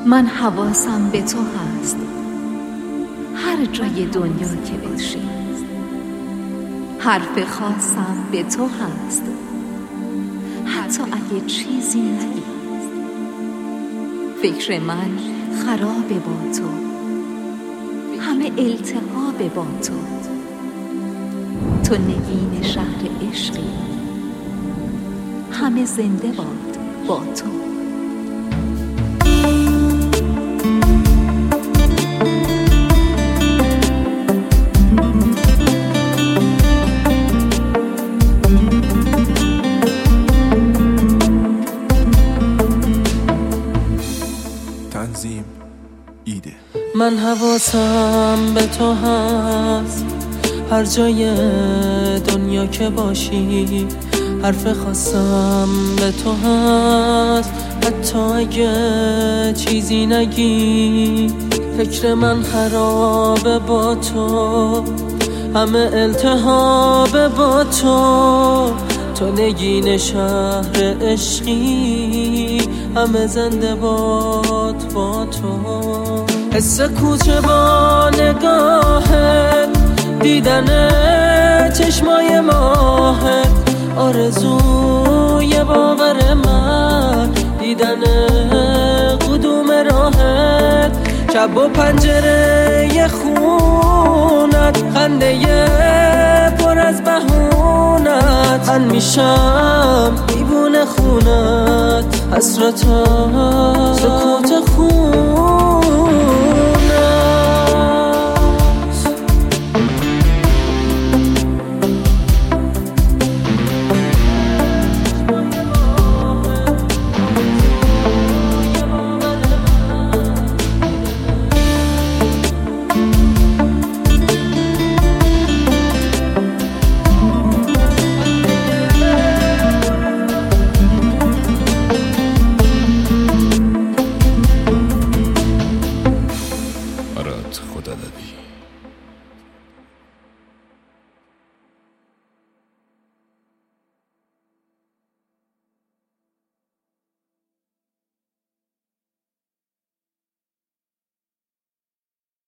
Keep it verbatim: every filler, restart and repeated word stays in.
من حواسم به تو هست هر جای دنیا که باشی، حرف خاصم به تو هست حتی اگه چیزی نگی. فکر من خرابه با تو، همه التهاب با تو. تو نگین شهر عشقی، همه زنده باد با تو. تنظیم ایده. من حواسم به تو هست هر جای دنیا که باشی، حرف خاصم به تو هست حتی اگه چیزی نگی. فکر من خرابه با تو، همه التهاب با تو. تو نگین شهر عشقی، همه زنده باد با تو. حس کوچه با نگاهت، دیدن چشمای ماهت، آرزوی باور من، دیدن قدوم راهت. شب و پنجره خونت، خنده پر از بهونت. من میشم دیوونه خونت، حسرتم سکوت خونت.